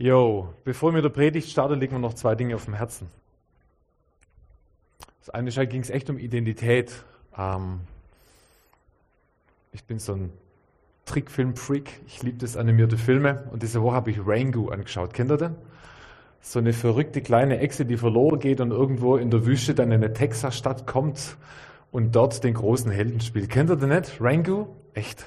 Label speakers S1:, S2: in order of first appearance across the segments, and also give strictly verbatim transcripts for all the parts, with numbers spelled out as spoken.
S1: Jo, bevor wir mit der Predigt starten, liegen mir noch zwei Dinge auf dem Herzen. Das eine ging es echt um Identität. Ähm, ich bin so ein Trickfilm-Freak. Ich liebe das, animierte Filme. Und diese Woche habe ich Rango angeschaut. Kennt ihr den? So eine verrückte kleine Echse, die verloren geht und irgendwo in der Wüste dann in eine Texas-Stadt kommt und dort den großen Helden spielt. Kennt ihr den nicht? Rango? Echt?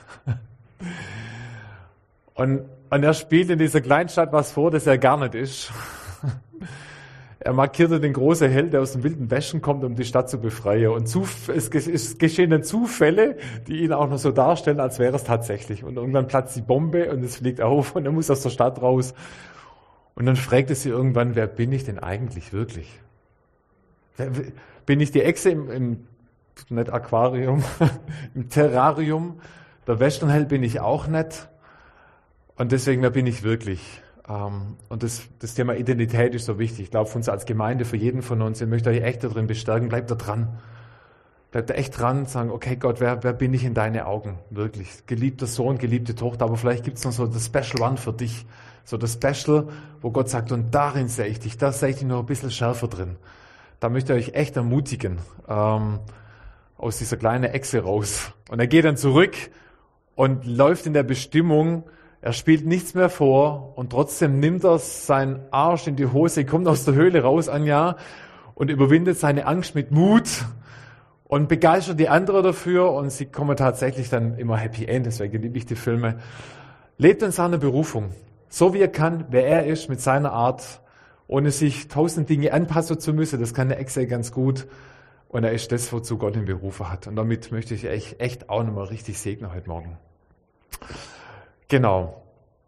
S1: Und, und er spielt in dieser Kleinstadt was vor, das er gar nicht ist. Er markierte den großen Held, der aus dem wilden Westen kommt, um die Stadt zu befreien. Und Zuf- es, es geschehen dann Zufälle, die ihn auch noch so darstellen, als wäre es tatsächlich. Und irgendwann platzt die Bombe und es fliegt auf und er muss aus der Stadt raus. Und dann fragt er sie irgendwann, wer bin ich denn eigentlich wirklich? Wer, bin ich die Echse im, im nicht Aquarium, im Terrarium? Der Westernheld bin ich auch nicht. Und deswegen, wer bin ich wirklich? Und das, das Thema Identität ist so wichtig. Ich glaube, für uns als Gemeinde, für jeden von uns, ich möchte euch echt darin bestärken, bleibt da dran. Bleibt da echt dran, sagen, okay Gott, wer, wer bin ich in deine Augen? Wirklich. Geliebter Sohn, geliebte Tochter, aber vielleicht gibt es noch so das Special One für dich. So das Special, wo Gott sagt, und darin sehe ich dich, da sehe ich dich noch ein bisschen schärfer drin. Da möchte ich euch echt ermutigen, ähm, aus dieser kleinen Echse raus. Und er geht dann zurück und läuft in der Bestimmung. Er spielt nichts mehr vor und trotzdem nimmt er seinen Arsch in die Hose, kommt aus der Höhle raus, Anja, und überwindet seine Angst mit Mut und begeistert die anderen dafür und sie kommen tatsächlich dann immer Happy End, deswegen liebe ich die Filme. Lebt in seiner Berufung, so wie er kann, wer er ist, mit seiner Art, ohne sich tausend Dinge anpassen zu müssen, das kann der Echse ganz gut und er ist das, wozu Gott ihn berufen hat. Und damit möchte ich euch echt auch nochmal richtig segnen heute Morgen. Genau.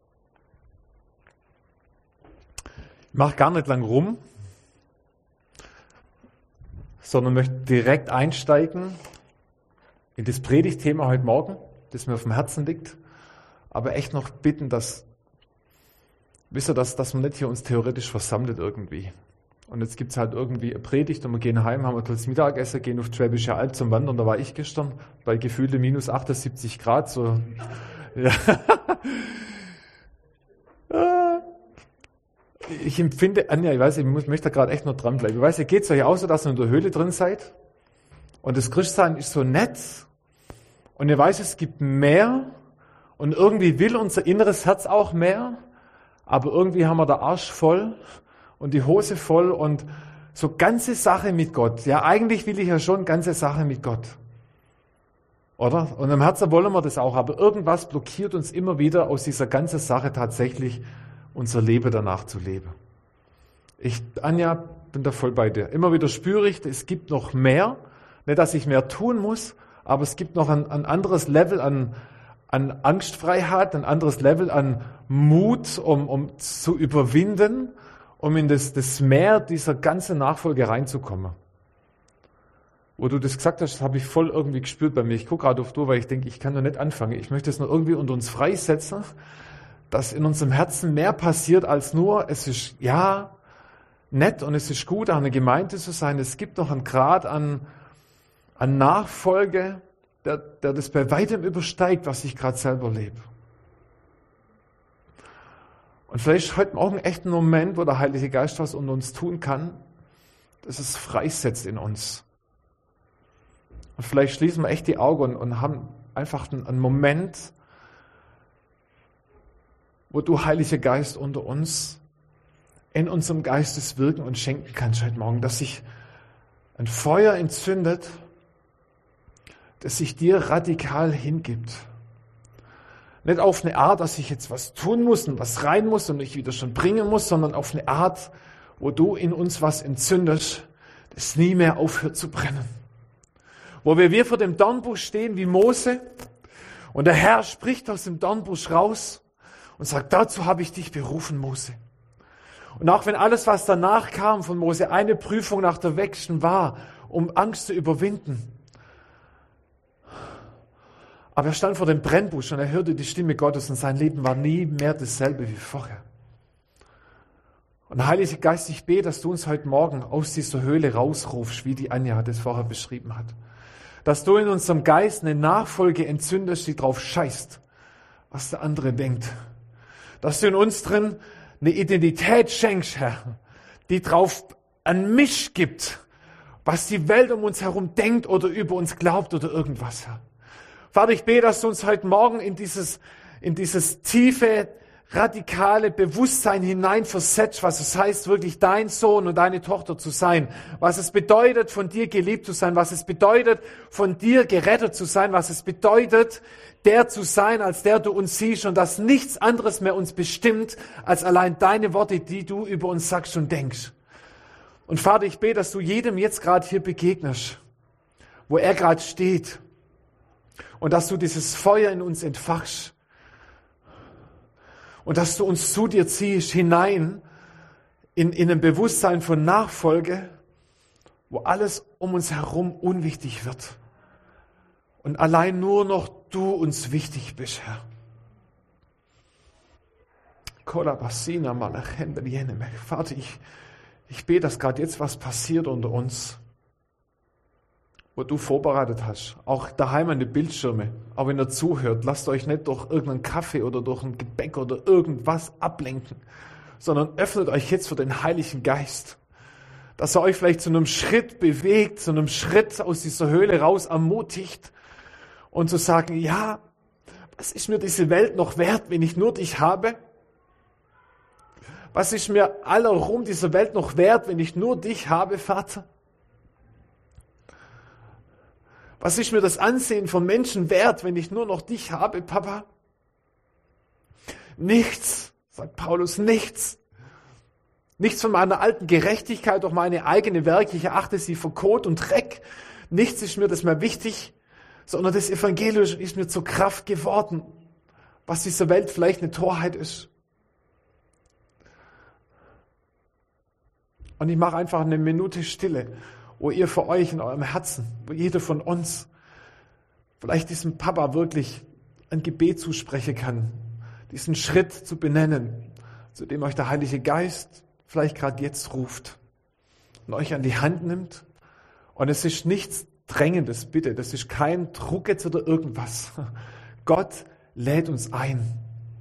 S1: Ich mache gar nicht lang rum, sondern möchte direkt einsteigen in das Predigtthema heute Morgen, das mir auf dem Herzen liegt. Aber echt noch bitten, dass, wisst ihr, dass, dass man nicht hier uns theoretisch versammelt irgendwie. Und jetzt gibt es halt irgendwie eine Predigt und wir gehen heim, haben ein tolles Mittagessen, gehen auf Schwäbische Alb zum Wandern. Da war ich gestern bei gefühlte minus achtundsiebzig Grad, so. Ja. Ich empfinde, Anja, ich weiß, ich muss, möchte da gerade echt noch dranbleiben. Ich weiß, ihr geht es euch auch so, dass ihr in der Höhle drin seid und das Christsein ist so nett und ihr weiß, es gibt mehr und irgendwie will unser inneres Herz auch mehr, aber irgendwie haben wir den Arsch voll und die Hose voll und so ganze Sache mit Gott. Ja, eigentlich will ich ja schon ganze Sache mit Gott. Oder? Und im Herzen wollen wir das auch, aber irgendwas blockiert uns immer wieder aus dieser ganzen Sache tatsächlich unser Leben danach zu leben. Ich, Anja, bin da voll bei dir. Immer wieder spüre ich, es gibt noch mehr. Nicht, dass ich mehr tun muss, aber es gibt noch ein, ein anderes Level an, an Angstfreiheit, ein anderes Level an Mut, um, um zu überwinden, um in das, das Meer dieser ganzen Nachfolge reinzukommen. Wo du das gesagt hast, das habe ich voll irgendwie gespürt bei mir. Ich gucke gerade auf du, weil ich denke, ich kann doch nicht anfangen. Ich möchte es nur irgendwie unter uns freisetzen, dass in unserem Herzen mehr passiert als nur, es ist ja nett und es ist gut, auch eine Gemeinde zu sein. Es gibt noch einen Grad an, an Nachfolge, der, der das bei weitem übersteigt, was ich gerade selber lebe. Und vielleicht ist heute Morgen echt ein Moment, wo der Heilige Geist was unter uns tun kann, dass es freisetzt in uns. Und vielleicht schließen wir echt die Augen und, und haben einfach einen, einen Moment, wo du, Heiliger Geist, unter uns in unserem Geistes wirken und schenken kannst heute Morgen, dass sich ein Feuer entzündet, das sich dir radikal hingibt. Nicht auf eine Art, dass ich jetzt was tun muss und was rein muss und ich wieder schon bringen muss, sondern auf eine Art, wo du in uns was entzündest, das nie mehr aufhört zu brennen. Wo wir, wir vor dem Dornbusch stehen wie Mose und der Herr spricht aus dem Dornbusch raus und sagt, dazu habe ich dich berufen, Mose. Und auch wenn alles, was danach kam von Mose, eine Prüfung nach der nächsten war, um Angst zu überwinden. Aber er stand vor dem Brennbusch und er hörte die Stimme Gottes und sein Leben war nie mehr dasselbe wie vorher. Und Heiliger Geist, ich bete, dass du uns heute Morgen aus dieser Höhle rausrufst, wie die Anja das vorher beschrieben hat. Dass du in unserem Geist eine Nachfolge entzündest, die drauf scheißt, was der andere denkt. Dass du in uns drin eine Identität schenkst, Herr, die drauf an mich gibt, was die Welt um uns herum denkt oder über uns glaubt oder irgendwas, Herr. Vater, ich bete, dass du uns heute Morgen in dieses, in dieses tiefe, radikale Bewusstsein hineinversetzt, was es heißt, wirklich dein Sohn und deine Tochter zu sein, was es bedeutet, von dir geliebt zu sein, was es bedeutet, von dir gerettet zu sein, was es bedeutet, der zu sein, als der du uns siehst und dass nichts anderes mehr uns bestimmt, als allein deine Worte, die du über uns sagst und denkst. Und Vater, ich bete, dass du jedem jetzt gerade hier begegnest, wo er gerade steht und dass du dieses Feuer in uns entfachst. Und dass du uns zu dir ziehst, hinein in, in ein Bewusstsein von Nachfolge, wo alles um uns herum unwichtig wird. Und allein nur noch du uns wichtig bist, Herr. Vater, ich, ich bete, dass gerade jetzt was passiert unter uns, wo du vorbereitet hast. Auch daheim an die Bildschirme. Aber wenn ihr zuhört, lasst euch nicht durch irgendeinen Kaffee oder durch ein Gebäck oder irgendwas ablenken, sondern öffnet euch jetzt für den Heiligen Geist. Dass er euch vielleicht zu einem Schritt bewegt, zu einem Schritt aus dieser Höhle raus ermutigt und zu sagen, ja, was ist mir diese Welt noch wert, wenn ich nur dich habe? Was ist mir aller Ruhm dieser Welt noch wert, wenn ich nur dich habe, Vater? Was ist mir das Ansehen von Menschen wert, wenn ich nur noch dich habe, Papa? Nichts, sagt Paulus, nichts. Nichts von meiner alten Gerechtigkeit, auch meine eigene Werke, ich erachte sie für Kot und Dreck. Nichts ist mir das mehr wichtig, sondern das Evangelium ist mir zur Kraft geworden, was dieser Welt vielleicht eine Torheit ist. Und ich mache einfach eine Minute Stille, wo ihr für euch in eurem Herzen, wo jeder von uns vielleicht diesem Papa wirklich ein Gebet zusprechen kann, diesen Schritt zu benennen, zu dem euch der Heilige Geist vielleicht gerade jetzt ruft und euch an die Hand nimmt. Und es ist nichts Drängendes, bitte, das ist kein Druck jetzt oder irgendwas. Gott lädt uns ein.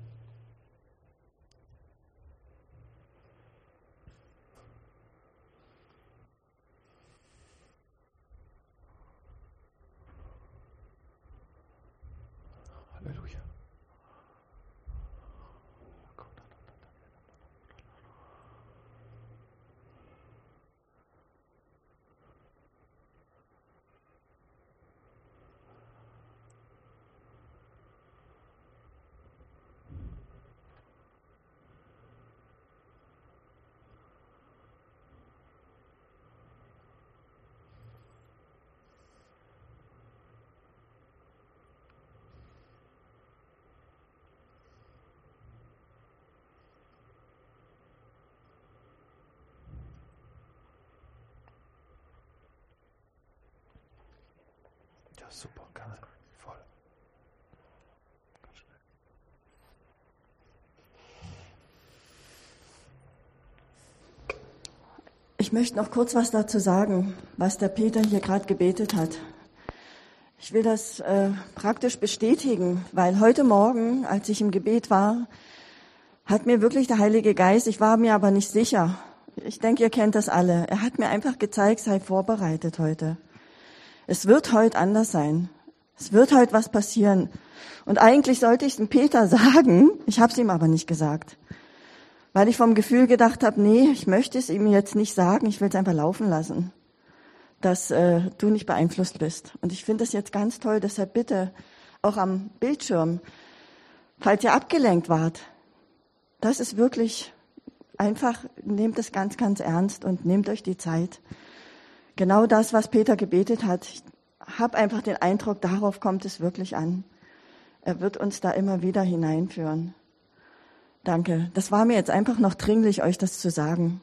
S1: Halleluja. Ja, super, kann er. Voll. Ganz schnell.
S2: Ich möchte noch kurz was dazu sagen, was der Peter hier gerade gebetet hat. Ich will das äh, praktisch bestätigen, weil heute Morgen, als ich im Gebet war, hat mir wirklich der Heilige Geist, ich war mir aber nicht sicher, ich denke, ihr kennt das alle, er hat mir einfach gezeigt, sei vorbereitet heute. Es wird heute anders sein. Es wird heute was passieren. Und eigentlich sollte ich es dem Peter sagen, ich habe es ihm aber nicht gesagt. Weil ich vom Gefühl gedacht habe, nee, ich möchte es ihm jetzt nicht sagen, ich will es einfach laufen lassen, dass äh, du nicht beeinflusst bist. Und ich finde das jetzt ganz toll, deshalb bitte auch am Bildschirm, falls ihr abgelenkt wart, das ist wirklich einfach, nehmt es ganz, ganz ernst und nehmt euch die Zeit. Genau das, was Peter gebetet hat. Ich habe einfach den Eindruck, darauf kommt es wirklich an. Er wird uns da immer wieder hineinführen. Danke. Das war mir jetzt einfach noch dringlich, euch das zu sagen.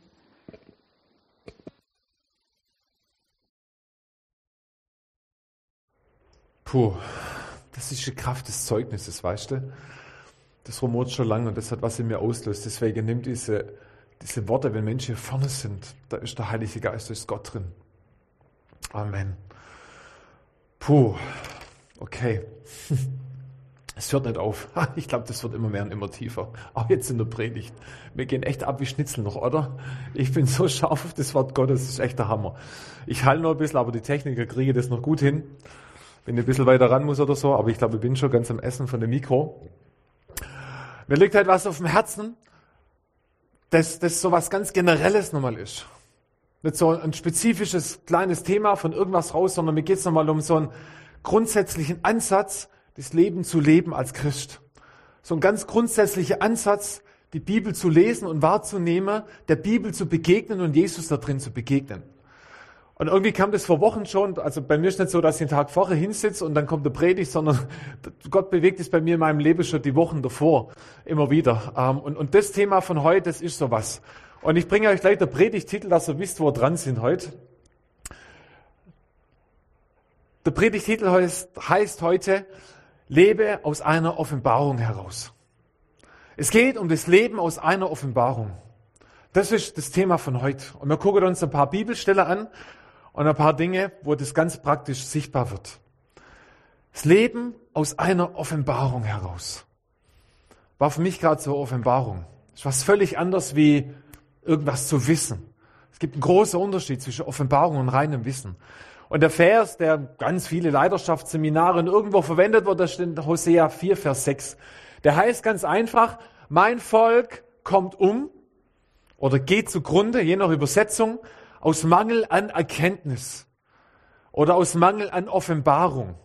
S1: Puh, das ist die Kraft des Zeugnisses, weißt du? Das rumort schon lange und das hat was in mir auslöst. Deswegen nimm diese, diese Worte, wenn Menschen hier vorne sind, da ist der Heilige Geist, da ist Gott drin. Amen. Puh, okay. Es hört nicht auf. Ich glaube, das wird immer mehr und immer tiefer. Auch jetzt in der Predigt. Wir gehen echt ab wie Schnitzel noch, oder? Ich bin so scharf auf das Wort Gottes, das ist echt der Hammer. Ich halte noch ein bisschen, aber die Techniker kriegen das noch gut hin. Wenn ich ein bisschen weiter ran muss oder so, aber ich glaube, ich bin schon ganz am Essen von dem Mikro. Mir liegt halt was auf dem Herzen, dass das so was ganz Generelles nochmal ist. Nicht so ein spezifisches kleines Thema von irgendwas raus, sondern mir geht es nochmal um so einen grundsätzlichen Ansatz, das Leben zu leben als Christ. So ein ganz grundsätzlicher Ansatz, die Bibel zu lesen und wahrzunehmen, der Bibel zu begegnen und Jesus da drin zu begegnen. Und irgendwie kam das vor Wochen schon, also bei mir ist nicht so, dass ich den Tag vorher hinsitze und dann kommt der Predigt, sondern Gott bewegt es bei mir in meinem Leben schon die Wochen davor immer wieder. Und, und das Thema von heute, das ist sowas. Und ich bringe euch gleich den Predigttitel, dass ihr wisst, wo wir dran sind heute. Der Predigttitel heißt, heißt heute, Lebe aus einer Offenbarung heraus. Es geht um das Leben aus einer Offenbarung. Das ist das Thema von heute. Und wir gucken uns ein paar Bibelstellen an und ein paar Dinge, wo das ganz praktisch sichtbar wird. Das Leben aus einer Offenbarung heraus. War für mich gerade so eine Offenbarung. Das ist was völlig anderes wie irgendwas zu wissen. Es gibt einen großen Unterschied zwischen Offenbarung und reinem Wissen. Und der Vers, der ganz viele Leiterschaftsseminare irgendwo verwendet wird, das steht in Hosea vier, Vers sechs. Der heißt ganz einfach, mein Volk kommt um oder geht zugrunde, je nach Übersetzung, aus Mangel an Erkenntnis oder aus Mangel an Offenbarung.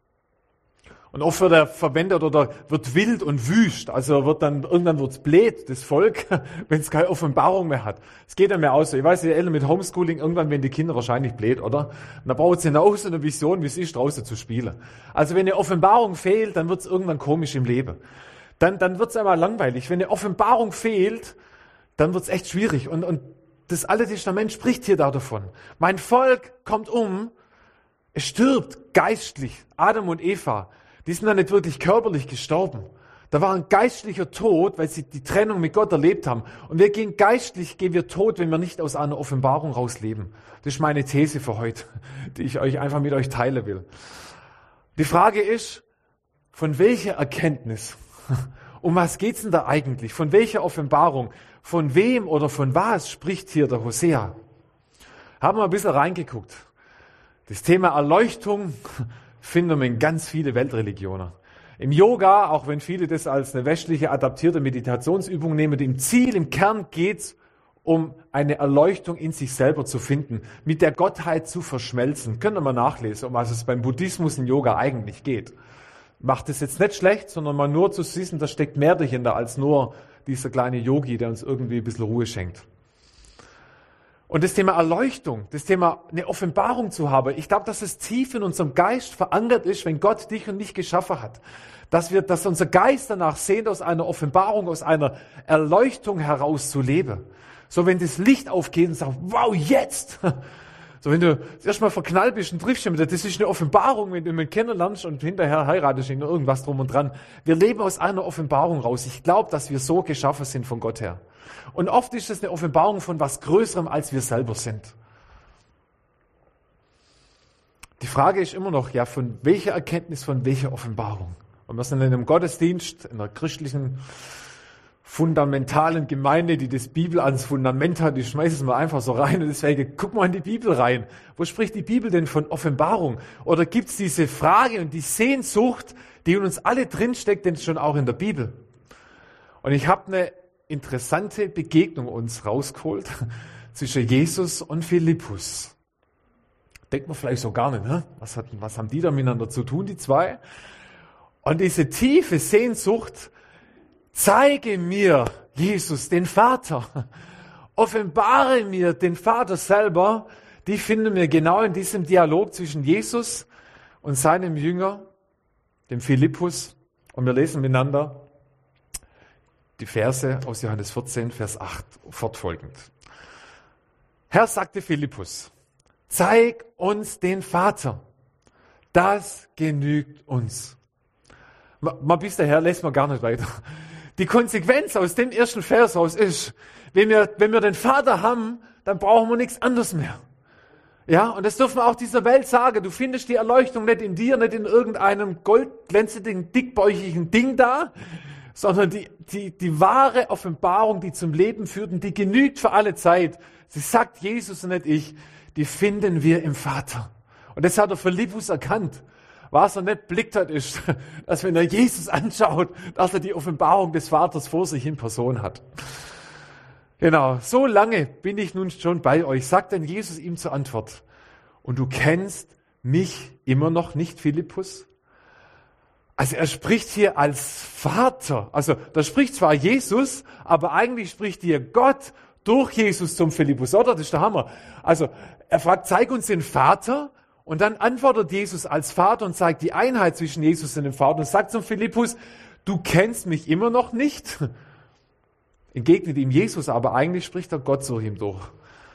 S1: Und oft wird er verwendet oder wird wild und wüst. Also wird dann, irgendwann wird's blöd, das Volk, wenn es keine Offenbarung mehr hat. Es geht dann mehr aus. Ich weiß, die Eltern mit Homeschooling, irgendwann werden die Kinder wahrscheinlich blöd, oder? Und dann braucht sie auch so eine Vision, wie es ist, draußen zu spielen. Also wenn eine Offenbarung fehlt, dann wird's irgendwann komisch im Leben. Dann, dann wird's einmal langweilig. Wenn eine Offenbarung fehlt, dann wird's echt schwierig. Und, und das Alte Testament spricht hier da davon. Mein Volk kommt um, es stirbt geistlich. Adam und Eva, die sind dann nicht wirklich körperlich gestorben. Da war ein geistlicher Tod, weil sie die Trennung mit Gott erlebt haben. Und wir gehen geistlich, gehen wir tot, wenn wir nicht aus einer Offenbarung raus leben. Das ist meine These für heute, die ich euch einfach mit euch teilen will. Die Frage ist, von welcher Erkenntnis, um was geht's denn da eigentlich? Von welcher Offenbarung? Von wem oder von was spricht hier der Hosea? Haben wir ein bisschen reingeguckt. Das Thema Erleuchtung finden wir in ganz viele Weltreligionen. Im Yoga, auch wenn viele das als eine westliche adaptierte Meditationsübung nehmen, im Ziel, im Kern geht's um eine Erleuchtung in sich selber zu finden, mit der Gottheit zu verschmelzen. Können wir mal nachlesen, um was es beim Buddhismus und Yoga eigentlich geht. Macht es jetzt nicht schlecht, sondern mal nur zu wissen, da steckt mehr dahinter als nur dieser kleine Yogi, der uns irgendwie ein bisschen Ruhe schenkt. Und das Thema Erleuchtung, das Thema eine Offenbarung zu haben, ich glaube, dass es tief in unserem Geist verankert ist, wenn Gott dich und mich geschaffen hat. Dass wir, dass unser Geist danach sehnt, aus einer Offenbarung, aus einer Erleuchtung heraus zu leben. So, wenn das Licht aufgeht und sagt, wow, jetzt! So, wenn du erstmal verknallt bist und triffst jemanden, das ist eine Offenbarung, wenn du jemanden kennenlernst und hinterher heiratest ihn irgendwas drum und dran. Wir leben aus einer Offenbarung raus. Ich glaube, dass wir so geschaffen sind von Gott her. Und oft ist es eine Offenbarung von was Größerem, als wir selber sind. Die Frage ist immer noch, ja, von welcher Erkenntnis, von welcher Offenbarung? Und wir sind in einem Gottesdienst, in einer christlichen, fundamentalen Gemeinde, die das Bibel als Fundament hat, die schmeißen es mal einfach so rein. Und deswegen, guck mal in die Bibel rein. Wo spricht die Bibel denn von Offenbarung? Oder gibt es diese Frage und die Sehnsucht, die in uns alle drinsteckt, denn schon auch in der Bibel? Und ich habe eine interessante Begegnung uns rausgeholt zwischen Jesus und Philippus. Denkt man vielleicht so gar nicht, ne? Was, hat, was haben die da miteinander zu tun, die zwei? Und diese tiefe Sehnsucht, zeige mir, Jesus, den Vater, offenbare mir den Vater selber, die finden wir genau in diesem Dialog zwischen Jesus und seinem Jünger, dem Philippus. Und wir lesen miteinander die Verse aus Johannes vierzehn, Vers acht, fortfolgend. Herr, sagte Philippus, zeig uns den Vater, das genügt uns. Mal bis daher lässt man gar nicht weiter. Die Konsequenz aus dem ersten Vers raus ist, wenn wir, wenn wir den Vater haben, dann brauchen wir nichts anderes mehr. Ja, und das dürfen wir auch dieser Welt sagen. Du findest die Erleuchtung nicht in dir, nicht in irgendeinem goldglänzenden, dickbäuchigen Ding da, sondern die, die, die wahre Offenbarung, die zum Leben führt und die genügt für alle Zeit. Sie sagt Jesus und nicht ich, die finden wir im Vater. Und das hat der Philippus erkannt. Was er nicht blickt hat, ist, dass wenn er Jesus anschaut, dass er die Offenbarung des Vaters vor sich in Person hat. Genau, so lange bin ich nun schon bei euch, sagt dann Jesus ihm zur Antwort. Und du kennst mich immer noch nicht, Philippus? Also er spricht hier als Vater. Also da spricht zwar Jesus, aber eigentlich spricht hier Gott durch Jesus zum Philippus, oder? Das ist der Hammer. Also er fragt, zeig uns den Vater. Und dann antwortet Jesus als Vater und zeigt die Einheit zwischen Jesus und dem Vater und sagt zum Philippus, du kennst mich immer noch nicht. Entgegnet ihm Jesus, aber eigentlich spricht er Gott so ihm durch.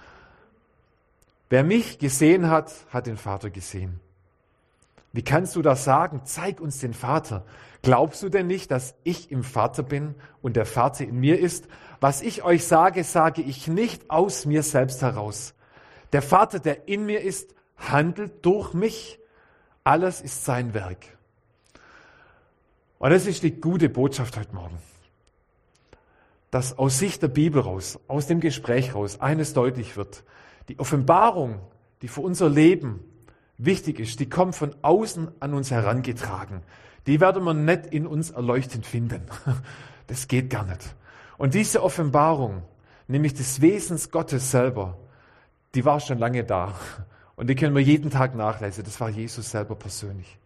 S1: Wer mich gesehen hat, hat den Vater gesehen. Wie kannst du das sagen? Zeig uns den Vater. Glaubst du denn nicht, dass ich im Vater bin und der Vater in mir ist? Was ich euch sage, sage ich nicht aus mir selbst heraus. Der Vater, der in mir ist, handelt durch mich. Alles ist sein Werk. Und das ist die gute Botschaft heute Morgen. Dass aus Sicht der Bibel raus, aus dem Gespräch raus, eines deutlich wird. Die Offenbarung, die für unser Leben wichtig ist, die kommt von außen an uns herangetragen. Die werden wir nicht in uns erleuchtend finden. Das geht gar nicht. Und diese Offenbarung, nämlich des Wesens Gottes selber, die war schon lange da. Und die können wir jeden Tag nachlesen. Das war Jesus selber persönlich.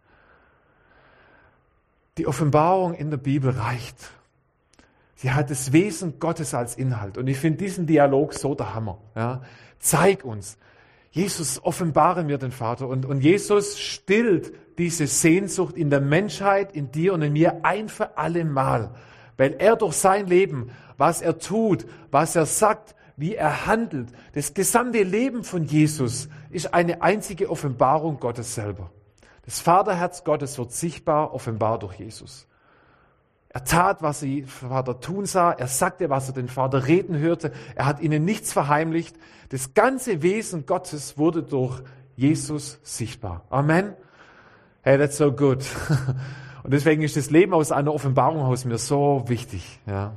S1: Die Offenbarung in der Bibel reicht. Sie hat das Wesen Gottes als Inhalt. Und ich finde diesen Dialog so der Hammer. Ja. Zeig uns. Jesus, offenbare mir den Vater. Und, und Jesus stillt diese Sehnsucht in der Menschheit, in dir und in mir ein für alle Mal. Weil er durch sein Leben, was er tut, was er sagt, wie er handelt, das gesamte Leben von Jesus ist eine einzige Offenbarung Gottes selber. Das Vaterherz Gottes wird sichtbar, offenbar durch Jesus. Er tat, was er den Vater tun sah. Er sagte, was er den Vater reden hörte. Er hat ihnen nichts verheimlicht. Das ganze Wesen Gottes wurde durch Jesus sichtbar. Amen. Hey, that's so good. Und deswegen ist das Leben aus einer Offenbarung aus mir so wichtig. Ja.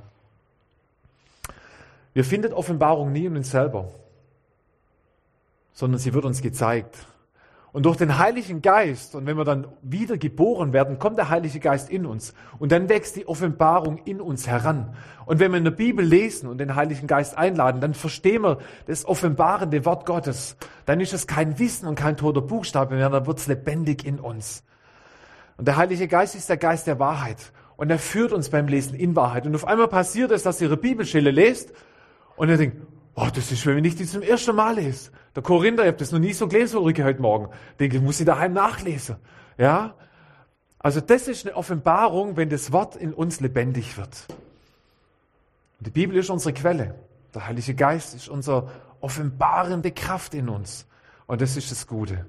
S1: Wir finden Offenbarung nie in uns selber, sondern sie wird uns gezeigt. Und durch den Heiligen Geist, und wenn wir dann wieder geboren werden, kommt der Heilige Geist in uns. Und dann wächst die Offenbarung in uns heran. Und wenn wir in der Bibel lesen und den Heiligen Geist einladen, dann verstehen wir das offenbarende Wort Gottes. Dann ist es kein Wissen und kein toter Buchstabe mehr, dann wird es lebendig in uns. Und der Heilige Geist ist der Geist der Wahrheit. Und er führt uns beim Lesen in Wahrheit. Und auf einmal passiert es, dass ihr ihre Bibelstelle lest und ihr denkt, oh, das ist, wenn ich die zum ersten Mal lese. Der Korinther, ich habe das noch nie so gelesen, Ulrike, heute Morgen. Ich denke, ich muss sie daheim nachlesen. Ja? Also das ist eine Offenbarung, wenn das Wort in uns lebendig wird. Und die Bibel ist unsere Quelle. Der Heilige Geist ist unsere offenbarende Kraft in uns. Und das ist das Gute.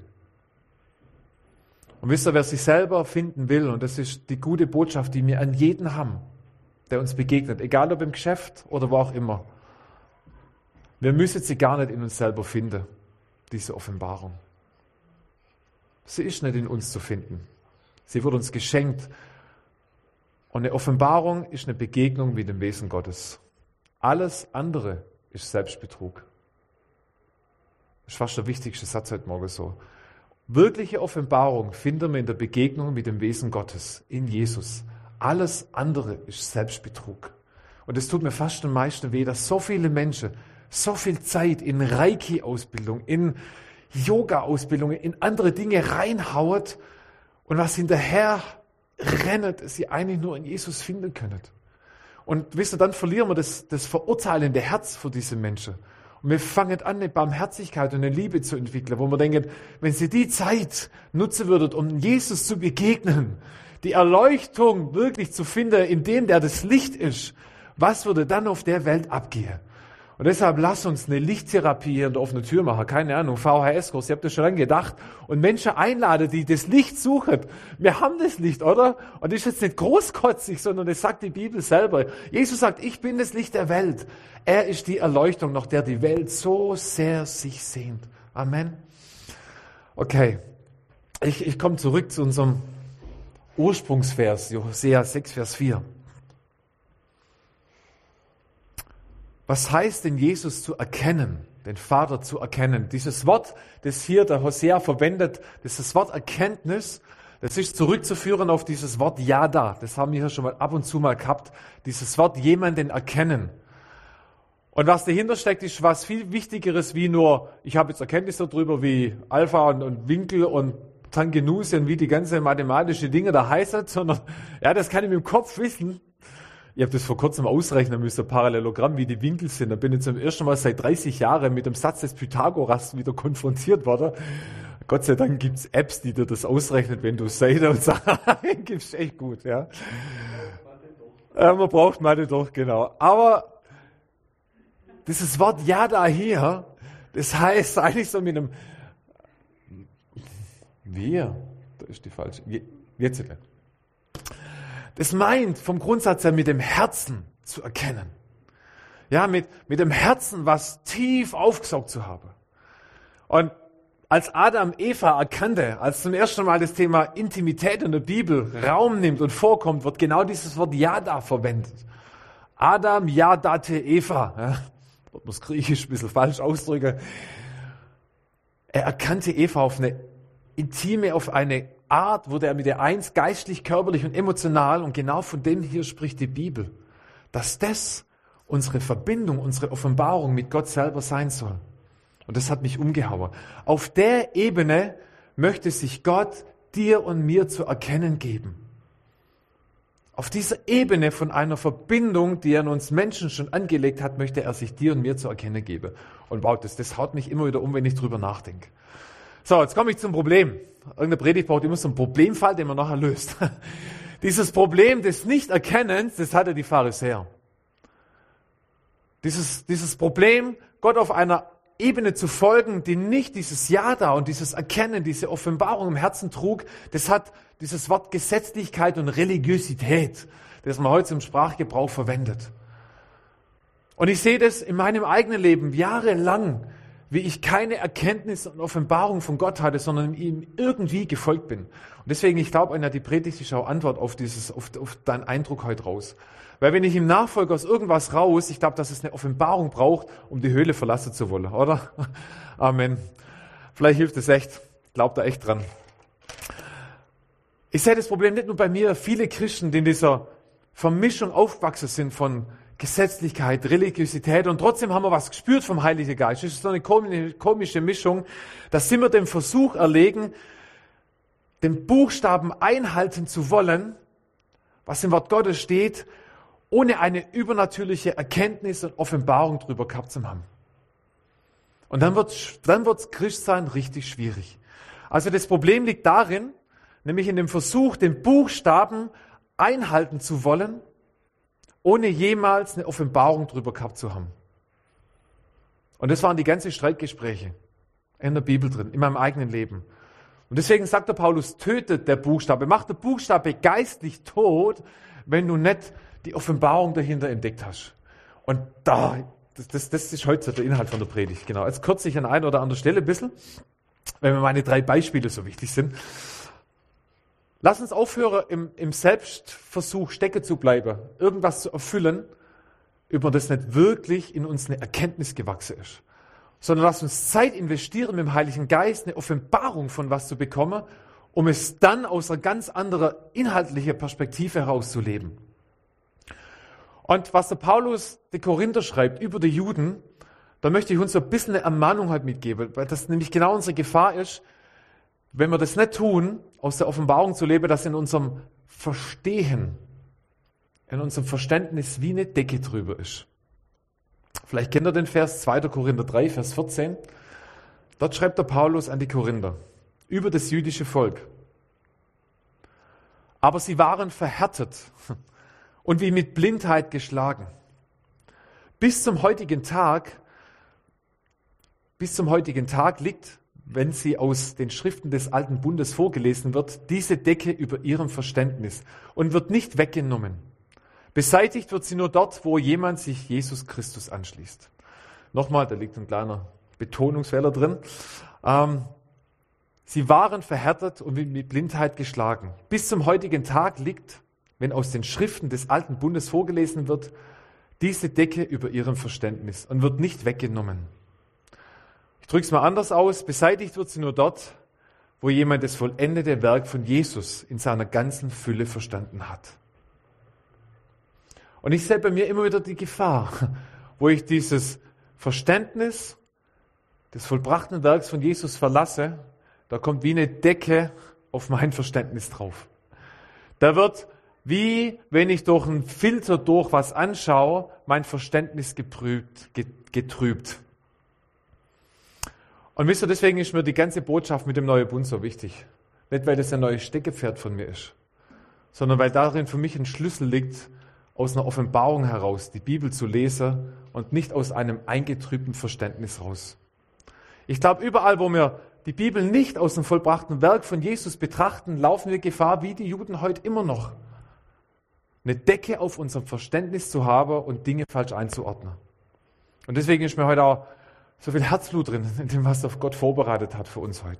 S1: Und wisst ihr, wer sich selber finden will, und das ist die gute Botschaft, die wir an jeden haben, der uns begegnet, egal ob im Geschäft oder wo auch immer. Wir müssen sie gar nicht in uns selber finden, diese Offenbarung. Sie ist nicht in uns zu finden. Sie wird uns geschenkt. Und eine Offenbarung ist eine Begegnung mit dem Wesen Gottes. Alles andere ist Selbstbetrug. Das ist fast der wichtigste Satz heute Morgen so. Wirkliche Offenbarung finden wir in der Begegnung mit dem Wesen Gottes, in Jesus. Alles andere ist Selbstbetrug. Und es tut mir fast am meisten weh, dass so viele Menschen so viel Zeit in Reiki-Ausbildung, in Yoga-Ausbildungen, in andere Dinge reinhaut und was hinterher rennt, sie eigentlich nur in Jesus finden können. Und wisst ihr, dann verlieren wir das, das verurteilende Herz für diese Menschen. Und wir fangen an, eine Barmherzigkeit und eine Liebe zu entwickeln, wo wir denken, wenn sie die Zeit nutzen würdet, um Jesus zu begegnen, die Erleuchtung wirklich zu finden, in dem, der das Licht ist, was würde dann auf der Welt abgehen? Und deshalb lass uns eine Lichttherapie hier in der offenen Tür machen, keine Ahnung, V H S-Kurs, ihr habt das schon lange gedacht, und Menschen einladen, die das Licht suchen. Wir haben das Licht, oder? Und das ist jetzt nicht großkotzig, sondern das sagt die Bibel selber. Jesus sagt, ich bin das Licht der Welt. Er ist die Erleuchtung, nach der die Welt so sehr sich sehnt. Amen. Okay, ich, ich komme zurück zu unserem Ursprungsvers, Hosea sechs, Vers vier. Was heißt denn Jesus zu erkennen, den Vater zu erkennen? Dieses Wort, das hier der Hosea verwendet, dieses Wort Erkenntnis, das ist zurückzuführen auf dieses Wort Yada. Das haben wir hier schon mal ab und zu mal gehabt. Dieses Wort jemanden erkennen. Und was dahinter steckt, ist was viel Wichtigeres wie nur, ich habe jetzt Erkenntnis darüber, wie Alpha und, und Winkel und Tangenuse und wie die ganze mathematische Dinge da heißen, sondern ja, das kann ich mit dem Kopf wissen. Ich habe das vor kurzem ausrechnen müssen, Parallelogramm, wie die Winkel sind. Da bin ich zum ersten Mal seit dreißig Jahren mit dem Satz des Pythagoras wieder konfrontiert worden. Gott sei Dank gibt's Apps, die dir das ausrechnet, wenn du Seite und sagst, gibt's echt gut, ja. Äh, man braucht Mathe doch, genau. Aber dieses Wort Yada hier, das heißt eigentlich so mit einem wir, da ist die falsche, jetzt wieder. Das meint vom Grundsatz her mit dem Herzen zu erkennen. Ja, mit, mit dem Herzen was tief aufgesaugt zu haben. Und als Adam Eva erkannte, als zum ersten Mal das Thema Intimität in der Bibel Raum nimmt und vorkommt, wird genau dieses Wort Yada verwendet. Adam Yadate Eva. Ja, wird man es griechisch ein bisschen falsch ausdrücken. Er erkannte Eva auf eine intime, auf eine Art, wurde er mit ihr eins, geistlich, körperlich und emotional. Und genau von dem hier spricht die Bibel. Dass das unsere Verbindung, unsere Offenbarung mit Gott selber sein soll. Und das hat mich umgehauen. Auf der Ebene möchte sich Gott dir und mir zu erkennen geben. Auf dieser Ebene von einer Verbindung, die er an uns Menschen schon angelegt hat, möchte er sich dir und mir zu erkennen geben. Und wow, das, das haut mich immer wieder um, wenn ich drüber nachdenke. So, jetzt komme ich zum Problem. Irgendeine Predigt braucht immer so einen Problemfall, den man nachher löst. Dieses Problem des Nichterkennens, das hatte die Pharisäer. Dieses, dieses Problem, Gott auf einer Ebene zu folgen, die nicht dieses Ja da und dieses Erkennen, diese Offenbarung im Herzen trug, das hat dieses Wort Gesetzlichkeit und Religiosität, das man heute im Sprachgebrauch verwendet. Und ich sehe das in meinem eigenen Leben jahrelang, wie ich keine Erkenntnis und Offenbarung von Gott hatte, sondern ihm irgendwie gefolgt bin. Und deswegen, ich glaube, Anja, die Predigt ist auch Antwort auf dieses, auf, auf deinen Eindruck heute raus. Weil wenn ich ihm nachfolge aus irgendwas raus, ich glaube, dass es eine Offenbarung braucht, um die Höhle verlassen zu wollen, oder? Amen. Vielleicht hilft es echt. Ich glaube da echt dran. Ich sehe das Problem nicht nur bei mir. Viele Christen, die in dieser Vermischung aufgewachsen sind von Gesetzlichkeit, Religiosität und trotzdem haben wir was gespürt vom Heiligen Geist. Das ist so eine komische Mischung. Da sind wir dem Versuch erlegen, den Buchstaben einhalten zu wollen, was im Wort Gottes steht, ohne eine übernatürliche Erkenntnis und Offenbarung drüber gehabt zu haben. Und dann wird dann wird's Christsein richtig schwierig. Also das Problem liegt darin, nämlich in dem Versuch, den Buchstaben einhalten zu wollen, ohne jemals eine Offenbarung drüber gehabt zu haben. Und das waren die ganzen Streitgespräche in der Bibel drin, in meinem eigenen Leben. Und deswegen sagt der Paulus, tötet der Buchstabe, macht der Buchstabe geistlich tot, wenn du nicht die Offenbarung dahinter entdeckt hast. Und da, das, das, das ist heute der Inhalt von der Predigt. Genau. Jetzt kürze ich an einer oder anderen Stelle ein bisschen, wenn mir meine drei Beispiele so wichtig sind. Lass uns aufhören, im, im Selbstversuch stecken zu bleiben, irgendwas zu erfüllen, über das nicht wirklich in uns eine Erkenntnis gewachsen ist. Sondern lass uns Zeit investieren, mit dem Heiligen Geist eine Offenbarung von was zu bekommen, um es dann aus einer ganz anderen inhaltlichen Perspektive herauszuleben. Und was der Paulus den Korinther schreibt über die Juden, da möchte ich uns so ein bisschen eine Ermahnung halt mitgeben, weil das nämlich genau unsere Gefahr ist, wenn wir das nicht tun, aus der Offenbarung zu leben, dass in unserem Verstehen, in unserem Verständnis wie eine Decke drüber ist. Vielleicht kennt ihr den Vers zweiter Korinther drei, Vers vierzehn. Dort schreibt der Paulus an die Korinther über das jüdische Volk. Aber sie waren verhärtet und wie mit Blindheit geschlagen. Bis zum heutigen Tag, bis zum heutigen Tag liegt, wenn sie aus den Schriften des Alten Bundes vorgelesen wird, diese Decke über ihrem Verständnis und wird nicht weggenommen. Beseitigt wird sie nur dort, wo jemand sich Jesus Christus anschließt. Nochmal, da liegt ein kleiner Betonungsfehler drin. Ähm, Sie waren verhärtet und mit Blindheit geschlagen. Bis zum heutigen Tag liegt, wenn aus den Schriften des alten Bundes vorgelesen wird, diese Decke über ihrem Verständnis und wird nicht weggenommen. Ich drücke es mal anders aus. Beseitigt wird sie nur dort, wo jemand das vollendete Werk von Jesus in seiner ganzen Fülle verstanden hat. Und ich sehe bei mir immer wieder die Gefahr, wo ich dieses Verständnis des vollbrachten Werks von Jesus verlasse, da kommt wie eine Decke auf mein Verständnis drauf. Da wird, wie wenn ich durch einen Filter durch was anschaue, mein Verständnis getrübt, getrübt. Und wisst ihr, deswegen ist mir die ganze Botschaft mit dem Neuen Bund so wichtig. Nicht, weil das ein neues Steckenpferd von mir ist, sondern weil darin für mich ein Schlüssel liegt, aus einer Offenbarung heraus die Bibel zu lesen und nicht aus einem eingetrübten Verständnis raus. Ich glaube, überall, wo wir die Bibel nicht aus dem vollbrachten Werk von Jesus betrachten, laufen wir Gefahr, wie die Juden heute immer noch, eine Decke auf unserem Verständnis zu haben und Dinge falsch einzuordnen. Und deswegen ist mir heute auch so viel Herzblut drin, in dem, was Gott vorbereitet hat für uns heute.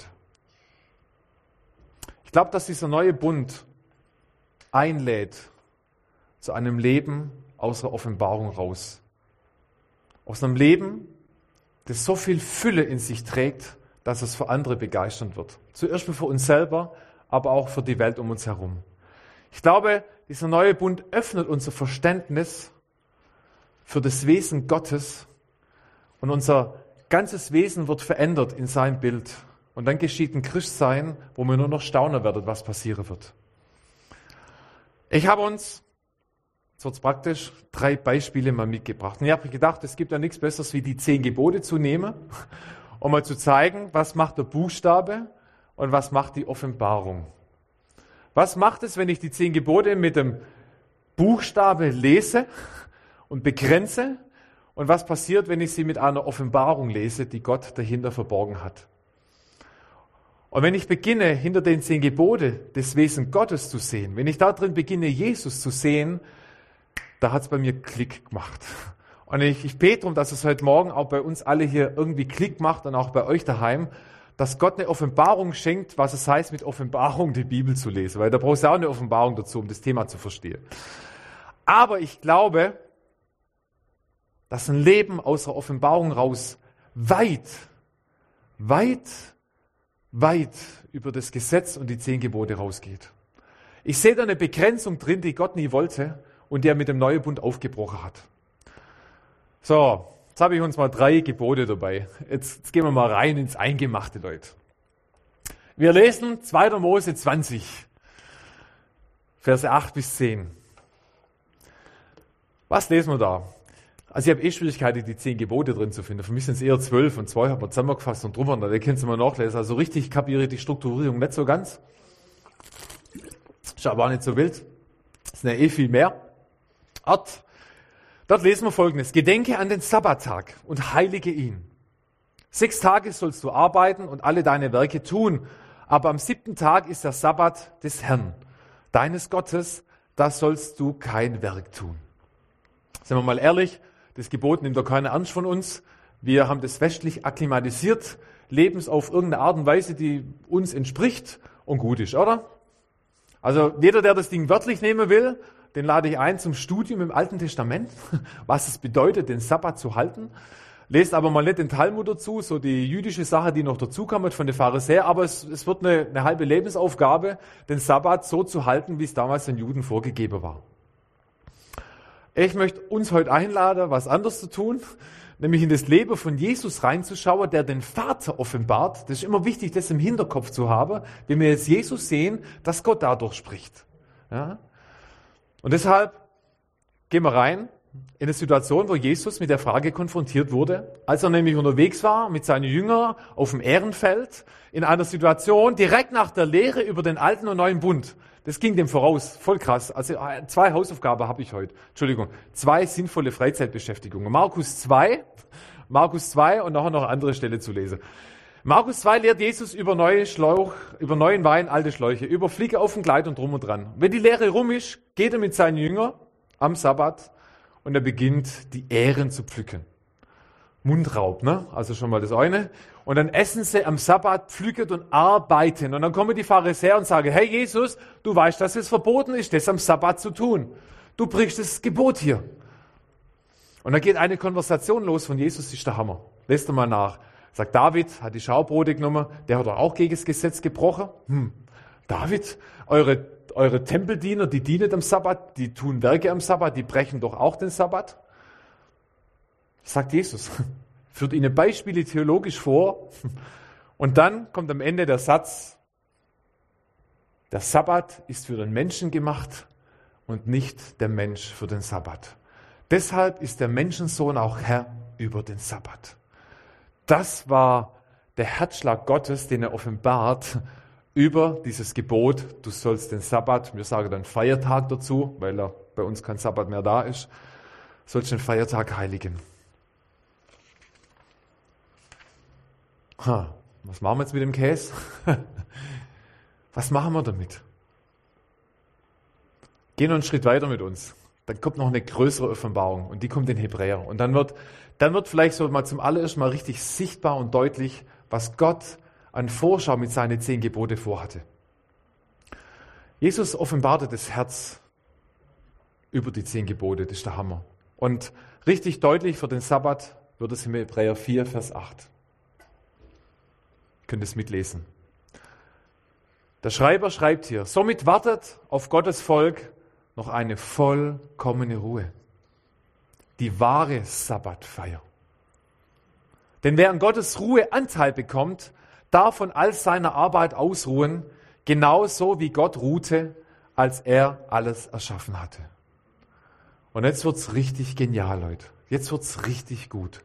S1: Ich glaube, dass dieser neue Bund einlädt zu einem Leben aus der Offenbarung raus. Aus einem Leben, das so viel Fülle in sich trägt, dass es für andere begeisternd wird. Zuerst mal für uns selber, aber auch für die Welt um uns herum. Ich glaube, dieser neue Bund öffnet unser Verständnis für das Wesen Gottes und unser ganzes Wesen wird verändert in sein Bild. Und dann geschieht ein Christsein, wo wir nur noch staunen werden, was passieren wird. Ich habe uns, jetzt wird's praktisch, drei Beispiele mal mitgebracht. Und ich habe gedacht, es gibt ja nichts Besseres, wie die zehn Gebote zu nehmen, um mal zu zeigen, was macht der Buchstabe und was macht die Offenbarung. Was macht es, wenn ich die zehn Gebote mit dem Buchstabe lese und begrenze? Und was passiert, wenn ich sie mit einer Offenbarung lese, die Gott dahinter verborgen hat? Und wenn ich beginne, hinter den zehn Gebote das Wesen Gottes zu sehen, wenn ich da drin beginne, Jesus zu sehen, da hat es bei mir Klick gemacht. Und ich, ich bete darum, dass es heute Morgen auch bei uns alle hier irgendwie Klick macht und auch bei euch daheim, dass Gott eine Offenbarung schenkt, was es heißt, mit Offenbarung die Bibel zu lesen. Weil da brauchst du auch eine Offenbarung dazu, um das Thema zu verstehen. Aber ich glaube, dass ein Leben aus der Offenbarung raus weit, weit, weit über das Gesetz und die zehn Gebote rausgeht. Ich sehe da eine Begrenzung drin, die Gott nie wollte und die er mit dem neuen Bund aufgebrochen hat. So, jetzt habe ich uns mal drei Gebote dabei. Jetzt, jetzt gehen wir mal rein ins Eingemachte, Leute. Wir lesen zweiter Mose zwanzig, Verse acht bis zehn. Was lesen wir da? Also ich habe eh Schwierigkeiten, die zehn Gebote drin zu finden. Für mich sind es eher zwölf und zwei haben wir zusammengefasst und drüber. Da könnt ihr mal nachlesen. Also richtig kapiere ich die Strukturierung nicht so ganz. Ist aber auch nicht so wild. Es sind ja eh viel mehr. Art. Dort lesen wir Folgendes. Gedenke an den Sabbattag und heilige ihn. Sechs Tage sollst du arbeiten und alle deine Werke tun. Aber am siebten Tag ist der Sabbat des Herrn, deines Gottes. Da sollst du kein Werk tun. Sind wir mal ehrlich, das Gebot nimmt doch keiner ernst von uns. Wir haben das westlich akklimatisiert, leben es auf irgendeine Art und Weise, die uns entspricht und gut ist, oder? Also jeder, der das Ding wörtlich nehmen will, den lade ich ein zum Studium im Alten Testament, was es bedeutet, den Sabbat zu halten. Lest aber mal nicht den Talmud dazu, so die jüdische Sache, die noch dazukommt von den Pharisäern, aber es, es wird eine, eine halbe Lebensaufgabe, den Sabbat so zu halten, wie es damals den Juden vorgegeben war. Ich möchte uns heute einladen, was anderes zu tun, nämlich in das Leben von Jesus reinzuschauen, der den Vater offenbart. Das ist immer wichtig, das im Hinterkopf zu haben, wenn wir jetzt Jesus sehen, dass Gott dadurch spricht. Ja? Und deshalb gehen wir rein in eine Situation, wo Jesus mit der Frage konfrontiert wurde, als er nämlich unterwegs war mit seinen Jüngern auf dem Ehrenfeld, in einer Situation direkt nach der Lehre über den alten und neuen Bund. Das ging dem voraus, voll krass. Also zwei Hausaufgaben habe ich heute. Entschuldigung, zwei sinnvolle Freizeitbeschäftigungen. Markus zwei, Markus zwei und nachher noch eine andere Stelle zu lesen. Markus zwei lehrt Jesus über neue Schlauch, über neuen Wein, alte Schläuche, über Fliege auf dem Kleid und drum und dran. Wenn die Lehre rum ist, geht er mit seinen Jüngern am Sabbat und er beginnt, die Ähren zu pflücken. Mundraub, ne? Also schon mal das eine. Und dann essen sie am Sabbat, pflücken und arbeiten. Und dann kommen die Pharisäer und sagen, hey Jesus, du weißt, dass es verboten ist, das am Sabbat zu tun. Du brichst das Gebot hier. Und dann geht eine Konversation los von Jesus, das ist der Hammer. Lest mal nach. Sagt, David hat die Schaubrote genommen, der hat doch auch gegen das Gesetz gebrochen. Hm. David, eure, eure Tempeldiener, die dienen am Sabbat, die tun Werke am Sabbat, die brechen doch auch den Sabbat. Sagt Jesus, führt ihnen Beispiele theologisch vor. Und dann kommt am Ende der Satz, der Sabbat ist für den Menschen gemacht und nicht der Mensch für den Sabbat. Deshalb ist der Menschensohn auch Herr über den Sabbat. Das war der Herzschlag Gottes, den er offenbart über dieses Gebot, du sollst den Sabbat, wir sagen dann Feiertag dazu, weil er bei uns kein Sabbat mehr da ist, sollst den Feiertag heiligen. Ha, was machen wir jetzt mit dem Käse? Was machen wir damit? Gehen wir einen Schritt weiter mit uns. Dann kommt noch eine größere Offenbarung und die kommt in Hebräer. Und dann wird, dann wird vielleicht so mal zum allerersten Mal richtig sichtbar und deutlich, was Gott an Vorschau mit seinen zehn Gebote vorhatte. Jesus offenbarte das Herz über die zehn Gebote, das ist der Hammer. Und richtig deutlich für den Sabbat wird es in Hebräer vier, Vers acht. Ihr könnt es mitlesen. Der Schreiber schreibt hier, somit wartet auf Gottes Volk noch eine vollkommene Ruhe. Die wahre Sabbatfeier. Denn wer an Gottes Ruhe Anteil bekommt, darf von all seiner Arbeit ausruhen, genauso wie Gott ruhte, als er alles erschaffen hatte. Und jetzt wird's richtig genial, Leute. Jetzt wird's richtig gut.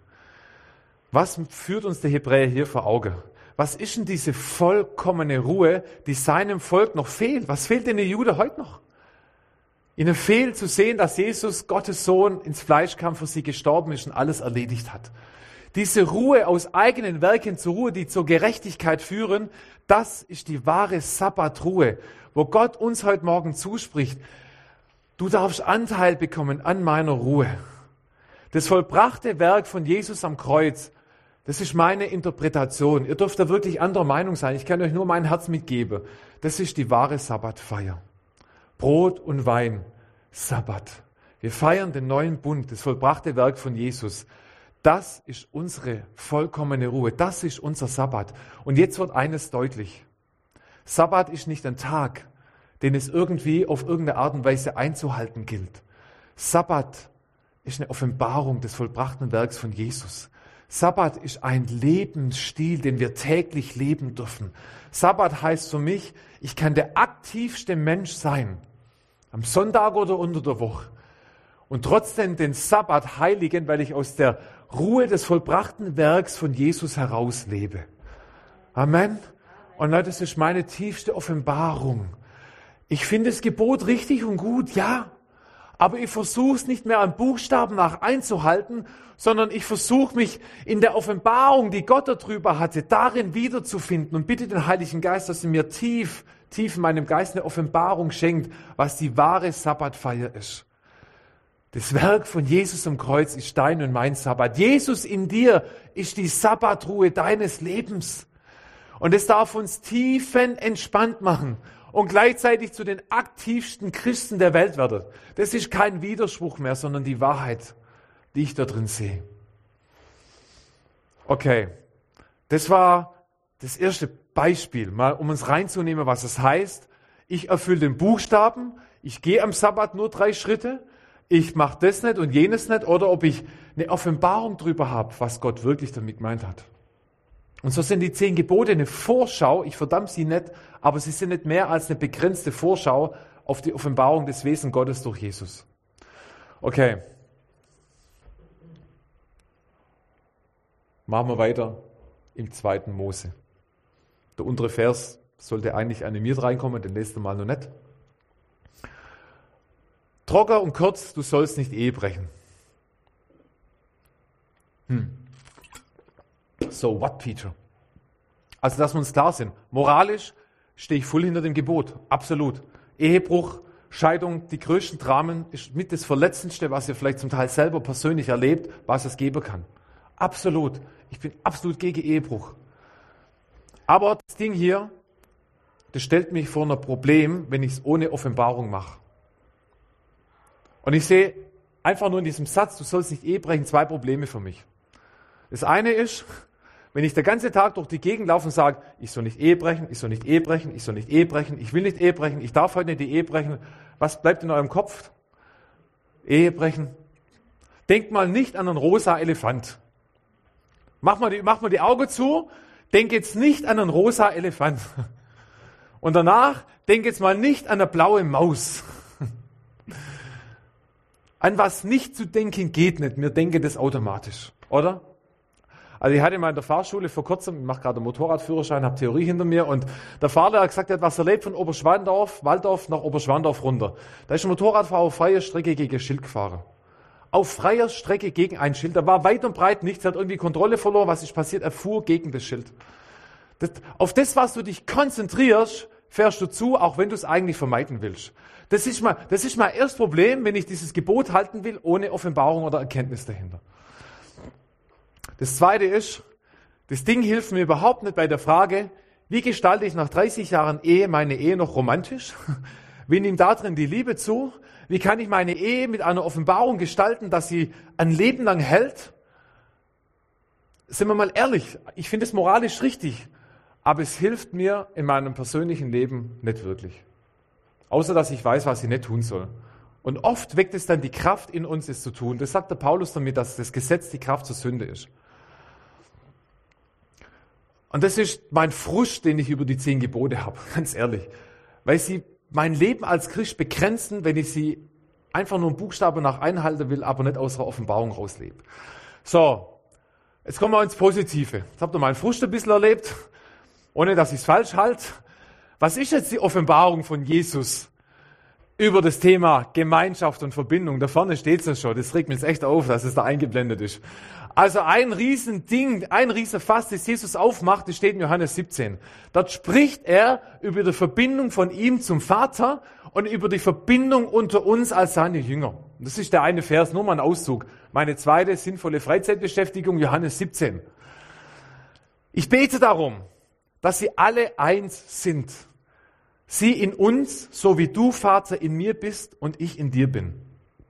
S1: Was führt uns der Hebräer hier vor Augen? Was ist denn diese vollkommene Ruhe, die seinem Volk noch fehlt? Was fehlt den Juden heute noch? Ihnen fehlt zu sehen, dass Jesus, Gottes Sohn, ins Fleisch kam, für sie gestorben ist und alles erledigt hat. Diese Ruhe aus eigenen Werken zur Ruhe, die zur Gerechtigkeit führen, das ist die wahre Sabbatruhe, wo Gott uns heute Morgen zuspricht. Du darfst Anteil bekommen an meiner Ruhe. Das vollbrachte Werk von Jesus am Kreuz, das ist meine Interpretation. Ihr dürft da wirklich anderer Meinung sein. Ich kann euch nur mein Herz mitgeben. Das ist die wahre Sabbatfeier. Brot und Wein, Sabbat. Wir feiern den neuen Bund, das vollbrachte Werk von Jesus. Das ist unsere vollkommene Ruhe. Das ist unser Sabbat. Und jetzt wird eines deutlich. Sabbat ist nicht ein Tag, den es irgendwie auf irgendeine Art und Weise einzuhalten gilt. Sabbat ist eine Offenbarung des vollbrachten Werks von Jesus. Sabbat ist ein Lebensstil, den wir täglich leben dürfen. Sabbat heißt für mich, ich kann der aktivste Mensch sein, am Sonntag oder unter der Woche, und trotzdem den Sabbat heiligen, weil ich aus der Ruhe des vollbrachten Werks von Jesus herauslebe. Amen. Und Leute, das ist meine tiefste Offenbarung. Ich finde das Gebot richtig und gut, ja, aber ich versuche es nicht mehr an Buchstaben nach einzuhalten, sondern ich versuche mich in der Offenbarung, die Gott darüber hatte, darin wiederzufinden und bitte den Heiligen Geist, dass er mir tief, tief in meinem Geist eine Offenbarung schenkt, was die wahre Sabbatfeier ist. Das Werk von Jesus am Kreuz ist dein und mein Sabbat. Jesus in dir ist die Sabbatruhe deines Lebens. Und es darf uns tiefenentspannt machen und gleichzeitig zu den aktivsten Christen der Welt werden. Das ist kein Widerspruch mehr, sondern die Wahrheit, die ich da drin sehe. Okay, das war das erste Beispiel, mal um uns reinzunehmen, was es heißt. Ich erfülle den Buchstaben, ich gehe am Sabbat nur drei Schritte, ich mache das nicht und jenes nicht, oder ob ich eine Offenbarung darüber habe, was Gott wirklich damit gemeint hat. Und so sind die zehn Gebote eine Vorschau, ich verdamme sie nicht, aber sie sind nicht mehr als eine begrenzte Vorschau auf die Offenbarung des Wesens Gottes durch Jesus. Okay. Machen wir weiter im zweiten Mose. Der untere Vers sollte eigentlich animiert reinkommen, den lest du mal noch nicht. Trocken und kurz, du sollst nicht Ehe brechen. Hm. So what, Peter? Also, dass wir uns klar sind, moralisch stehe ich voll hinter dem Gebot, absolut. Ehebruch, Scheidung, die größten Dramen, ist mit das Verletzendste, was ihr vielleicht zum Teil selber persönlich erlebt, was es geben kann. Absolut. Ich bin absolut gegen Ehebruch. Aber das Ding hier, das stellt mich vor ein Problem, wenn ich es ohne Offenbarung mache. Und ich sehe einfach nur in diesem Satz, du sollst nicht Ehe brechen, zwei Probleme für mich. Das eine ist, wenn ich den ganzen Tag durch die Gegend laufe und sage, ich soll nicht Ehe brechen, ich soll nicht Ehe brechen, ich soll nicht Ehe brechen, ich will nicht Ehe brechen, ich darf heute nicht die Ehe brechen, was bleibt in eurem Kopf? Ehe brechen. Denkt mal nicht an einen rosa Elefant. Mach mal die, mach mal die Augen zu, denk jetzt nicht an einen rosa Elefant. Und danach, denk jetzt mal nicht an eine blaue Maus. An was nicht zu denken geht nicht, wir denken das automatisch, oder? Also ich hatte mal in der Fahrschule vor kurzem, ich mache gerade einen Motorradführerschein, habe Theorie hinter mir und der Fahrlehrer hat gesagt, er hat was erlebt von Oberschwandorf, Waldorf nach Oberschwandorf runter. Da ist ein Motorradfahrer auf freier Strecke gegen ein Schild gefahren. Auf freier Strecke gegen ein Schild. Da war weit und breit nichts, er hat irgendwie Kontrolle verloren. Was ist passiert? Er fuhr gegen das Schild. Das, auf das, was du dich konzentrierst, fährst du zu, auch wenn du es eigentlich vermeiden willst. Das ist mal, das ist mein erstes Problem, wenn ich dieses Gebot halten will, ohne Offenbarung oder Erkenntnis dahinter. Das zweite ist, das Ding hilft mir überhaupt nicht bei der Frage, wie gestalte ich nach dreißig Jahren Ehe meine Ehe noch romantisch? Wie nimmt da drin die Liebe zu? Wie kann ich meine Ehe mit einer Offenbarung gestalten, dass sie ein Leben lang hält? Sind wir mal ehrlich, ich finde es moralisch richtig, aber es hilft mir in meinem persönlichen Leben nicht wirklich. Außer, dass ich weiß, was ich nicht tun soll. Und oft weckt es dann die Kraft in uns, es zu tun. Das sagt der Paulus damit, dass das Gesetz die Kraft zur Sünde ist. Und das ist mein Frust, den ich über die zehn Gebote habe, ganz ehrlich. Weil sie mein Leben als Christ begrenzen, wenn ich sie einfach nur einen Buchstaben nach einhalten will, aber nicht aus der Offenbarung rauslebe. So, jetzt kommen wir ins Positive. Jetzt habt ihr meinen Frust ein bisschen erlebt, ohne dass ich es falsch halte. Was ist jetzt die Offenbarung von Jesus über das Thema Gemeinschaft und Verbindung? Da vorne steht es ja schon, das regt mich jetzt echt auf, dass es da eingeblendet ist. Also ein Riesending, ein Riesenfass, das Jesus aufmacht, das steht in Johannes siebzehn. Dort spricht er über die Verbindung von ihm zum Vater und über die Verbindung unter uns als seine Jünger. Das ist der eine Vers, nur mal ein Auszug. Meine zweite sinnvolle Freizeitbeschäftigung, Johannes siebzehn. Ich bete darum, dass sie alle eins sind. Sie in uns, so wie du, Vater, in mir bist und ich in dir bin.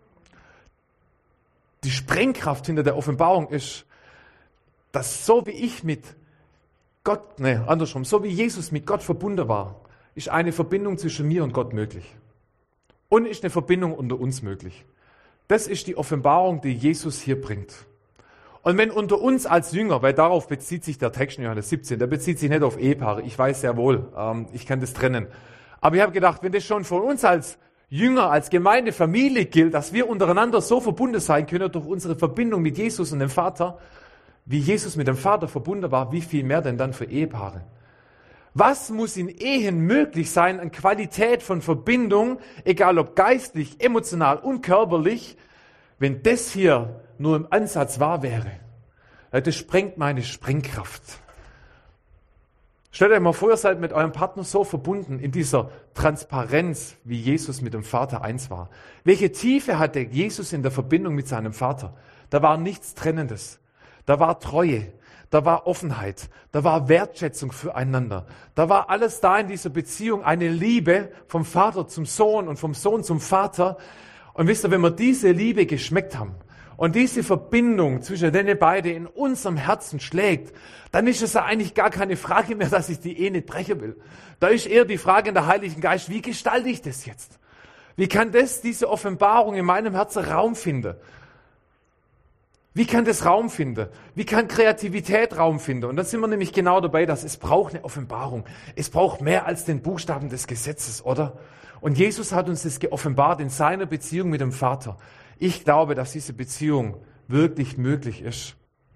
S1: Die Sprengkraft hinter der Offenbarung ist, dass so wie ich mit Gott, ne, andersrum, so wie Jesus mit Gott verbunden war, ist eine Verbindung zwischen mir und Gott möglich. Und ist eine Verbindung unter uns möglich. Das ist die Offenbarung, die Jesus hier bringt. Und wenn unter uns als Jünger, weil darauf bezieht sich der Text in Johannes siebzehn, der bezieht sich nicht auf Ehepaare, ich weiß sehr wohl, ähm, ich kann das trennen. Aber ich habe gedacht, wenn das schon von uns als Jünger, als Gemeinde, Familie gilt, dass wir untereinander so verbunden sein können durch unsere Verbindung mit Jesus und dem Vater, wie Jesus mit dem Vater verbunden war, wie viel mehr denn dann für Ehepaare? Was muss in Ehen möglich sein an Qualität von Verbindung, egal ob geistlich, emotional und körperlich, wenn das hier nur im Ansatz wahr wäre? Das sprengt meine Sprengkraft. Stellt euch mal vor, ihr seid mit eurem Partner so verbunden in dieser Transparenz, wie Jesus mit dem Vater eins war. Welche Tiefe hatte Jesus in der Verbindung mit seinem Vater? Da war nichts Trennendes. Da war Treue. Da war Offenheit. Da war Wertschätzung füreinander. Da war alles da in dieser Beziehung, eine Liebe vom Vater zum Sohn und vom Sohn zum Vater. Und wisst ihr, wenn wir diese Liebe geschmeckt haben, und diese Verbindung zwischen denen beiden in unserem Herzen schlägt, dann ist es ja eigentlich gar keine Frage mehr, dass ich die Ehe nicht brechen will. Da ist eher die Frage in der Heiligen Geist, wie gestalte ich das jetzt? Wie kann das, diese Offenbarung in meinem Herzen Raum finden? Wie kann das Raum finden? Wie kann Kreativität Raum finden? Und da sind wir nämlich genau dabei, dass es braucht eine Offenbarung. Es braucht mehr als den Buchstaben des Gesetzes, oder? Und Jesus hat uns das geoffenbart in seiner Beziehung mit dem Vater. Ich glaube, dass diese Beziehung wirklich möglich ist.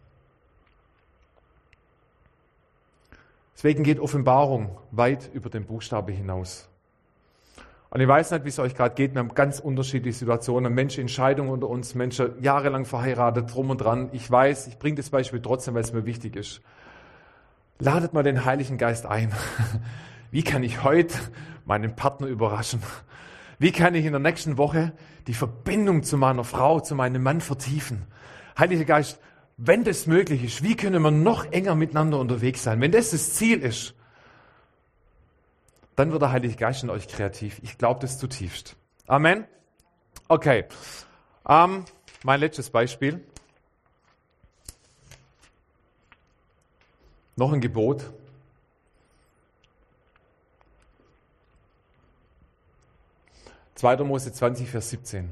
S1: Deswegen geht Offenbarung weit über den Buchstabe hinaus. Und ich weiß nicht, wie es euch gerade geht. Wir haben ganz unterschiedliche Situationen. Menschen, Entscheidungen unter uns, Menschen jahrelang verheiratet, drum und dran. Ich weiß, ich bringe das Beispiel trotzdem, weil es mir wichtig ist. Ladet mal den Heiligen Geist ein. Wie kann ich heute meinen Partner überraschen? Wie kann ich in der nächsten Woche die Verbindung zu meiner Frau, zu meinem Mann vertiefen? Heiliger Geist, wenn das möglich ist, wie können wir noch enger miteinander unterwegs sein? Wenn das das Ziel ist, dann wird der Heilige Geist in euch kreativ. Ich glaube das zutiefst. Amen. Okay. Ähm, mein letztes Beispiel. Noch ein Gebot. zweiter Mose zwanzig, Vers siebzehn.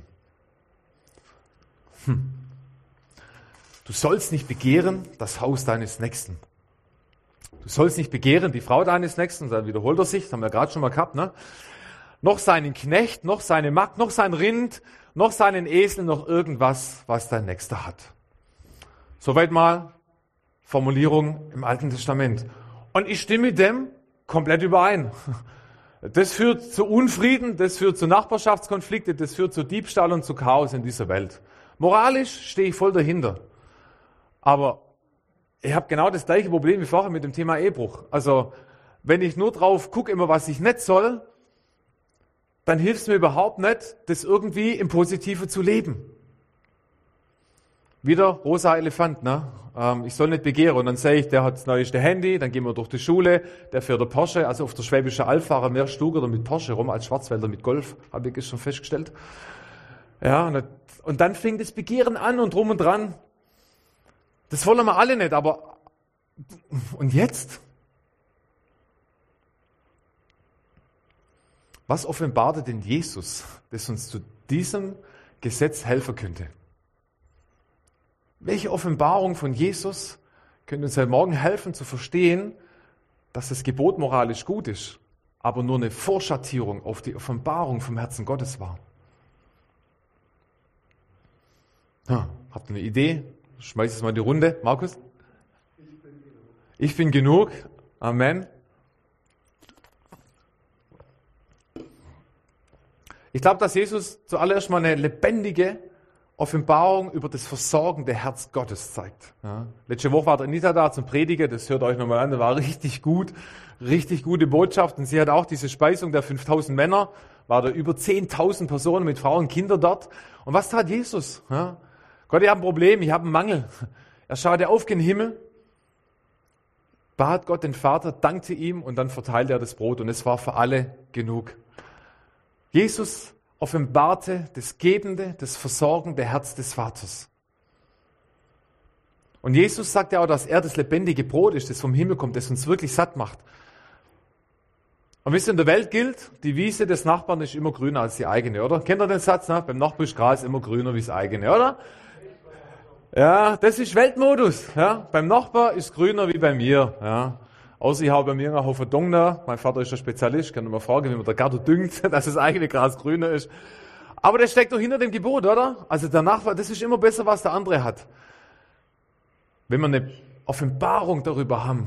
S1: Hm. Du sollst nicht begehren das Haus deines Nächsten. Du sollst nicht begehren die Frau deines Nächsten, dann wiederholt er sich, das haben wir gerade schon mal gehabt, ne? Noch seinen Knecht, noch seine Magd, noch sein Rind, noch seinen Esel, noch irgendwas, was dein Nächster hat. Soweit mal Formulierung im Alten Testament. Und ich stimme mit dem komplett überein. Das führt zu Unfrieden, das führt zu Nachbarschaftskonflikten, das führt zu Diebstahl und zu Chaos in dieser Welt. Moralisch stehe ich voll dahinter. Aber ich habe genau das gleiche Problem wie vorher mit dem Thema Ehebruch. Also wenn ich nur drauf gucke, immer was ich nicht soll, dann hilft es mir überhaupt nicht, das irgendwie im Positiven zu leben. Wieder rosa Elefant, ne? Ähm, ich soll nicht begehren. Und dann sehe ich, der hat das neueste Handy, dann gehen wir durch die Schule, der fährt der Porsche, also auf der Schwäbische Alb fahren mehr Stuger mit Porsche rum als Schwarzwälder mit Golf, habe ich schon festgestellt. Ja, und, und dann fängt das Begehren an und drum und dran. Das wollen wir alle nicht, aber und jetzt? Was offenbarte denn Jesus, das uns zu diesem Gesetz helfen könnte? Welche Offenbarung von Jesus könnte uns heute Morgen helfen zu verstehen, dass das Gebot moralisch gut ist, aber nur eine Vorschattierung auf die Offenbarung vom Herzen Gottes war? Ja, habt ihr eine Idee? Schmeiß es mal in die Runde. Markus? Ich bin genug. Amen. Ich glaube, dass Jesus zuallererst mal eine lebendige Offenbarung über das versorgende Herz Gottes zeigt. Ja. Letzte Woche war der Anita da zum Predigen, das hört euch nochmal an, das war richtig gut, richtig gute Botschaft. Und sie hat auch diese Speisung der fünftausend Männer, war da über zehntausend Personen mit Frauen und Kindern dort. Und was tat Jesus? Ja. Gott, ich habe ein Problem, ich habe einen Mangel. Er schaute auf den Himmel, bat Gott den Vater, dankte ihm und dann verteilte er das Brot und es war für alle genug. Jesus offenbarte das gebende, das versorgende Herz des Vaters. Und Jesus sagt ja auch, dass er das lebendige Brot ist, das vom Himmel kommt, das uns wirklich satt macht. Und wisst ihr, in der Welt gilt, die Wiese des Nachbarn ist immer grüner als die eigene, oder? Kennt ihr den Satz? Ne? Beim Nachbar ist Gras immer grüner wie das eigene, oder? Ja, das ist Weltmodus. Ja? Beim Nachbar ist grüner wie bei mir. Ja? Außer ich habe bei mir einen Haufen Dung da. Mein Vater ist ein Spezialist. Ich kann mal fragen, wie man der Garten düngt, dass das eigene Gras grüner ist. Aber das steckt doch hinter dem Gebot, oder? Also der Nachbar, das ist immer besser, was der andere hat. Wenn wir eine Offenbarung darüber haben,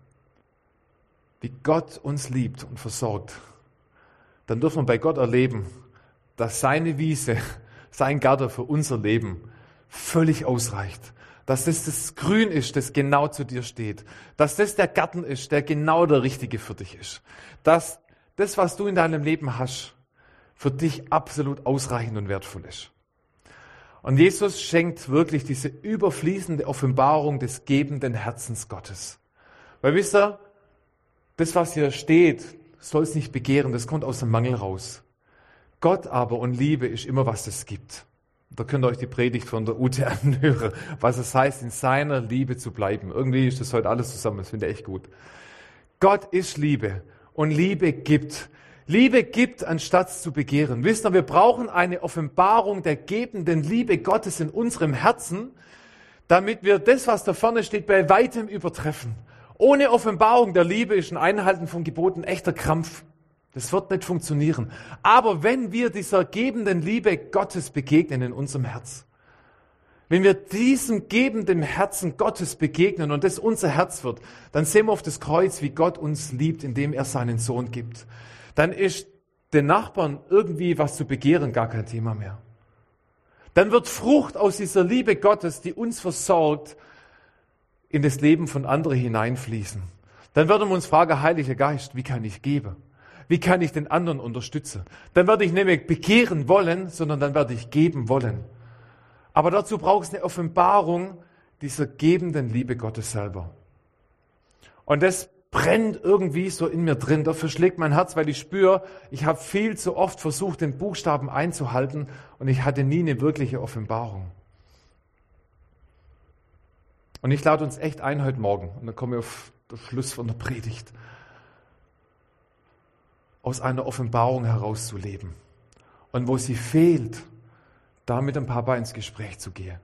S1: wie Gott uns liebt und versorgt, dann dürfen wir bei Gott erleben, dass seine Wiese, sein Garten für unser Leben völlig ausreicht. Dass das das Grün ist, das genau zu dir steht. Dass das der Garten ist, der genau der richtige für dich ist. Dass das, was du in deinem Leben hast, für dich absolut ausreichend und wertvoll ist. Und Jesus schenkt wirklich diese überfließende Offenbarung des gebenden Herzens Gottes. Weil wisst ihr, das, was hier steht, soll es nicht begehren, das kommt aus dem Mangel raus. Gott aber und Liebe ist immer, was es gibt. Da könnt ihr euch die Predigt von der Ute anhören, was es heißt, in seiner Liebe zu bleiben. Irgendwie ist das heute alles zusammen, das finde ich echt gut. Gott ist Liebe und Liebe gibt. Liebe gibt, anstatt zu begehren. Wisst ihr, wir brauchen eine Offenbarung der gebenden Liebe Gottes in unserem Herzen, damit wir das, was da vorne steht, bei weitem übertreffen. Ohne Offenbarung der Liebe ist ein Einhalten von Geboten echter Krampf. Das wird nicht funktionieren. Aber wenn wir dieser gebenden Liebe Gottes begegnen in unserem Herz, wenn wir diesem gebenden Herzen Gottes begegnen und das unser Herz wird, dann sehen wir auf das Kreuz, wie Gott uns liebt, indem er seinen Sohn gibt. Dann ist den Nachbarn irgendwie was zu begehren gar kein Thema mehr. Dann wird Frucht aus dieser Liebe Gottes, die uns versorgt, in das Leben von anderen hineinfließen. Dann werden wir uns fragen, Heiliger Geist, wie kann ich geben? Wie kann ich den anderen unterstützen? Dann werde ich nicht mehr begehren wollen, sondern dann werde ich geben wollen. Aber dazu braucht es eine Offenbarung dieser gebenden Liebe Gottes selber. Und das brennt irgendwie so in mir drin. Dafür schlägt mein Herz, weil ich spüre, ich habe viel zu oft versucht, den Buchstaben einzuhalten und ich hatte nie eine wirkliche Offenbarung. Und ich lade uns echt ein heute Morgen, und dann komme ich auf den Schluss von der Predigt, aus einer Offenbarung herauszuleben. Und wo sie fehlt, da mit dem Papa ins Gespräch zu gehen.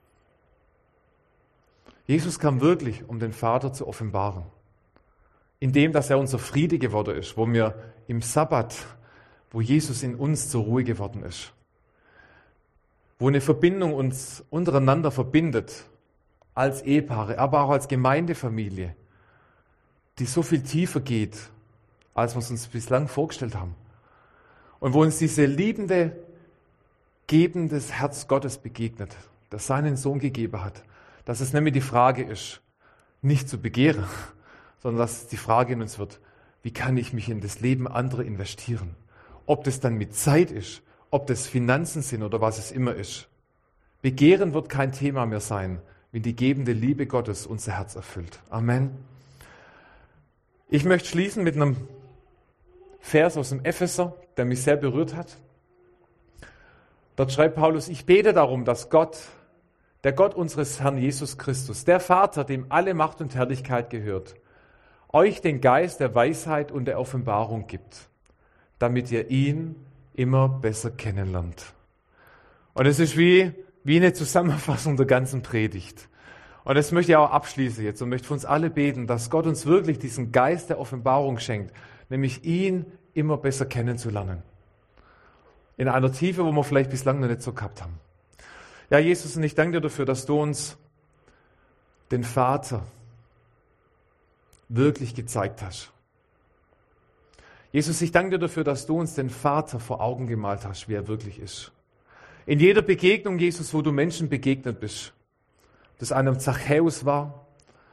S1: Jesus kam wirklich, um den Vater zu offenbaren. Indem, dass er unser Friede geworden ist, wo wir im Sabbat, wo Jesus in uns zur Ruhe geworden ist. Wo eine Verbindung uns untereinander verbindet, als Ehepaare, aber auch als Gemeindefamilie, die so viel tiefer geht, als wir es uns bislang vorgestellt haben. Und wo uns diese liebende, gebendes Herz Gottes begegnet, das seinen Sohn gegeben hat. Dass es nämlich die Frage ist, nicht zu begehren, sondern dass die Frage in uns wird, wie kann ich mich in das Leben anderer investieren? Ob das dann mit Zeit ist, ob das Finanzen sind oder was es immer ist. Begehren wird kein Thema mehr sein, wenn die gebende Liebe Gottes unser Herz erfüllt. Amen. Ich möchte schließen mit einem Vers aus dem Epheser, der mich sehr berührt hat. Dort schreibt Paulus, ich bete darum, dass Gott, der Gott unseres Herrn Jesus Christus, der Vater, dem alle Macht und Herrlichkeit gehört, euch den Geist der Weisheit und der Offenbarung gibt, damit ihr ihn immer besser kennenlernt. Und es ist wie, wie eine Zusammenfassung der ganzen Predigt. Und das möchte ich auch abschließen jetzt und möchte für uns alle beten, dass Gott uns wirklich diesen Geist der Offenbarung schenkt, nämlich ihn immer besser kennenzulernen. In einer Tiefe, wo wir vielleicht bislang noch nicht so gehabt haben. Ja, Jesus, und ich danke dir dafür, dass du uns den Vater wirklich gezeigt hast. Jesus, ich danke dir dafür, dass du uns den Vater vor Augen gemalt hast, wie er wirklich ist. In jeder Begegnung, Jesus, wo du Menschen begegnet bist, ob das einem Zachäus war,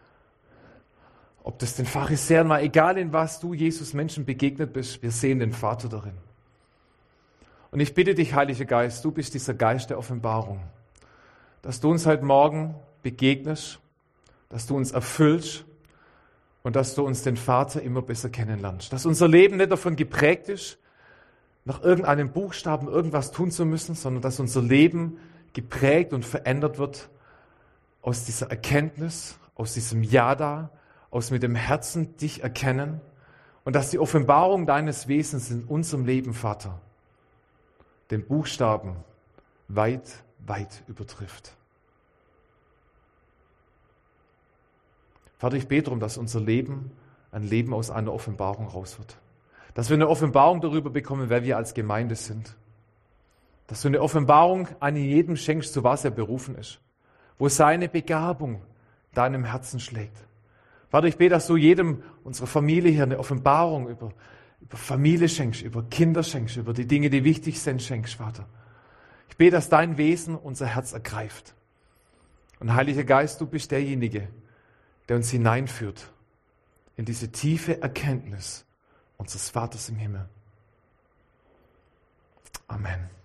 S1: ob das den Pharisäern war, egal in was du, Jesus, Menschen begegnet bist, wir sehen den Vater darin. Und ich bitte dich, Heiliger Geist, du bist dieser Geist der Offenbarung, dass du uns heute Morgen begegnest, dass du uns erfüllst und dass du uns den Vater immer besser kennenlernst. Dass unser Leben nicht davon geprägt ist, nach irgendeinem Buchstaben irgendwas tun zu müssen, sondern dass unser Leben geprägt und verändert wird aus dieser Erkenntnis, aus diesem Ja da, aus mit dem Herzen dich erkennen und dass die Offenbarung deines Wesens in unserem Leben, Vater, den Buchstaben weit, weit übertrifft. Vater, ich bete darum, dass unser Leben ein Leben aus einer Offenbarung raus wird. Dass wir eine Offenbarung darüber bekommen, wer wir als Gemeinde sind. Dass du eine Offenbarung an jedem schenkst, zu was er berufen ist. Wo seine Begabung deinem Herzen schlägt. Vater, ich bete, dass du jedem unserer Familie hier eine Offenbarung über, über Familie schenkst, über Kinder schenkst, über die Dinge, die wichtig sind, schenkst, Vater. Ich bete, dass dein Wesen unser Herz ergreift. Und Heiliger Geist, du bist derjenige, der uns hineinführt in diese tiefe Erkenntnis unseres Vaters im Himmel. Amen.